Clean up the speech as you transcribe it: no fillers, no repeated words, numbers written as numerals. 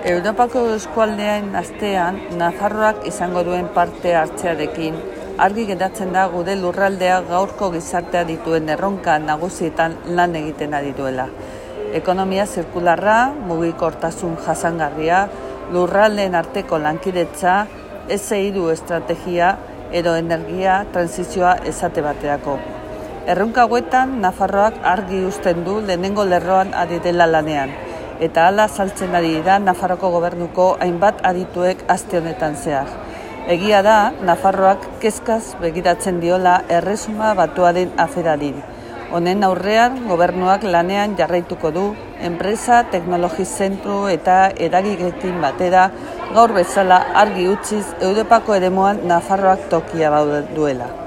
Europako eskualdean astean, Nafarroak izango duen parte hartzearekin, argi geratzen da gure lurraldea gaurko gizartea dituen erronka nagusietan lan egiten ari duela. Ekonomia zirkularra, mugikortasun jasangarria, lurraldeen arteko lankidetza, S3 estrategia edo energia transizioa esate baterako. Erronka hauetan, Nafarroak argi uzten du lehenengo lerroan ari dela lanean, eta hala saltzen ari da Nafarroko gobernuko hainbat adituek aste honetan zehar. Egia da, Nafarroak kezkaz begiratzen diola Erresuma Batuaren aferari. Honen aurrean, gobernuak lanean jarraituko du, enpresa, teknologi zentru eta eragileekin batera, gaur bezala argi utziz Europako eremuan Nafarroak tokia duela.